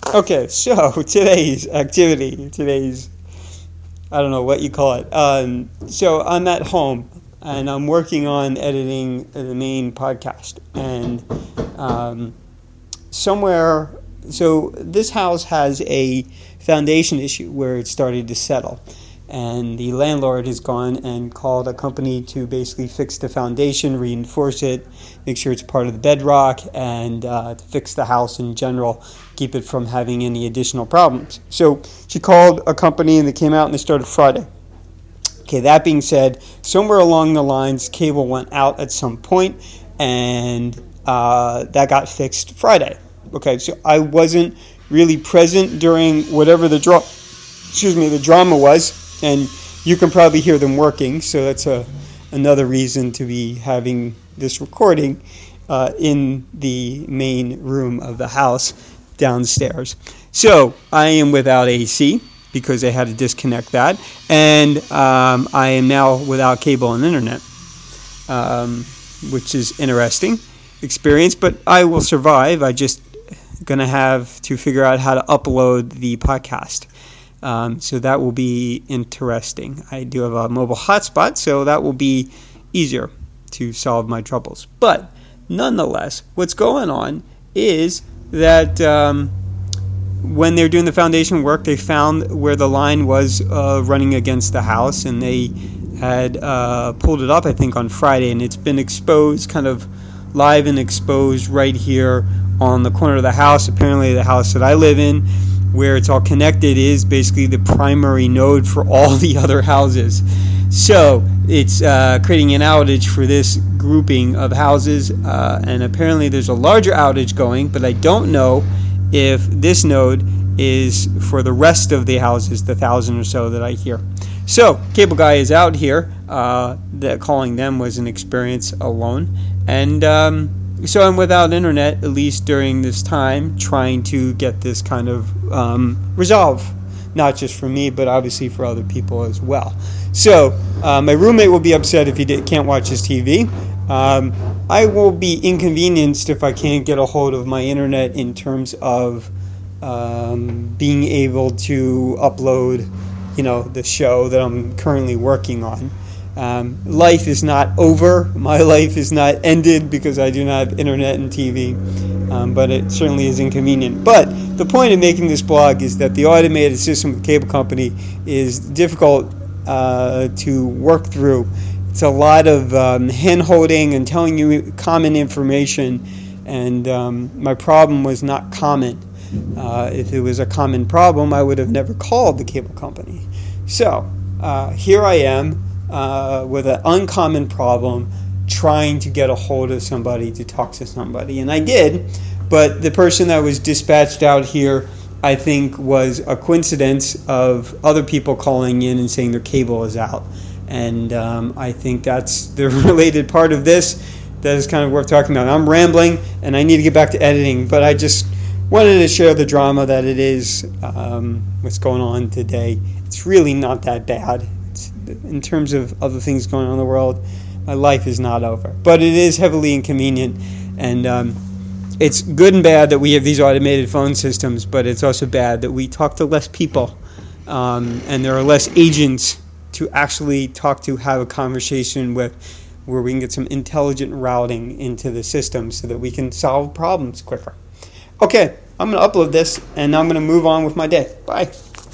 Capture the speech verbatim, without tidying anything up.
Okay, so today's activity, today's, I don't know what you call it. Um, so I'm at home and I'm working on editing the main podcast. And um, somewhere, so this house has a foundation issue where it started to settle. And the landlord has gone and called a company to basically fix the foundation, reinforce it, make sure it's part of the bedrock, and uh, to fix the house in general, keep it from having any additional problems. So she called a company and they came out and they started Friday. Okay, that being said, somewhere along the lines, cable went out at some point, and uh, that got fixed Friday. Okay, so I wasn't really present during whatever the dra- excuse me, the drama was. And you can probably hear them working, so that's a, another reason to be having this recording uh, in the main room of the house downstairs. So I am without A C because I had to disconnect that, and um, I am now without cable and internet, um, which is interesting experience, but I will survive. I just going to have to figure out how to upload the podcast. Um, so that will be interesting. I do have a mobile hotspot, so that will be easier to solve my troubles. But nonetheless, what's going on is that um, when they're doing the foundation work, they found where the line was uh, running against the house, and they had uh, pulled it up, I think, on Friday, and it's been exposed, kind of live and exposed right here on the corner of the house. Apparently the house that I live in, where it's all connected, is basically the primary node for all the other houses. So it's uh, creating an outage for this grouping of houses, uh, and apparently there's a larger outage going, but I don't know if this node is for the rest of the houses, the thousand or so that I hear. So cable guy is out here. Uh, that calling them was an experience alone, and um, so I'm without internet, at least during this time, trying to get this kind of um, resolve, not just for me, but obviously for other people as well. So uh, my roommate will be upset if he did, can't watch his T V. Um, I will be inconvenienced if I can't get a hold of my internet in terms of um, being able to upload, you know, the show that I'm currently working on. Um, life is not over. My life is not ended because I do not have internet and T V, um, but it certainly is inconvenient. But the point of making this blog is that the automated system with the cable company is difficult uh, to work through. It's a lot of um, hand-holding and telling you common information, and um, my problem was not common. Uh, if it was a common problem, I would have never called the cable company. So uh, here I am. Uh, with an uncommon problem, trying to get a hold of somebody to talk to somebody. And I did, but the person that was dispatched out here, I think, was a coincidence of other people calling in and saying their cable is out. And um, I think that's the related part of this that is kind of worth talking about. I'm rambling, and I need to get back to editing, but I just wanted to share the drama that it is, um, what's going on today. It's really not that bad. In terms of other things going on in the world, my life is not over. But it is heavily inconvenient, and um, it's good and bad that we have these automated phone systems, but it's also bad that we talk to less people, um, and there are less agents to actually talk to, have a conversation with, where we can get some intelligent routing into the system so that we can solve problems quicker. Okay, I'm going to upload this, and I'm going to move on with my day. Bye.